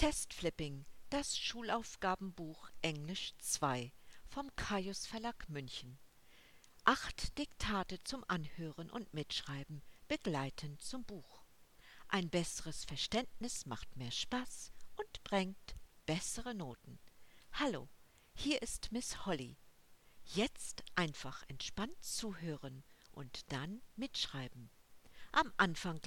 Testflipping, das Schulaufgabenbuch Englisch 2 vom Caius Verlag München. 8 Diktate zum Anhören und Mitschreiben, begleitend zum Buch. Ein besseres Verständnis macht mehr Spaß und bringt bessere Noten. Hallo, hier ist Miss Holly. Jetzt einfach entspannt zuhören und dann mitschreiben. Am Anfang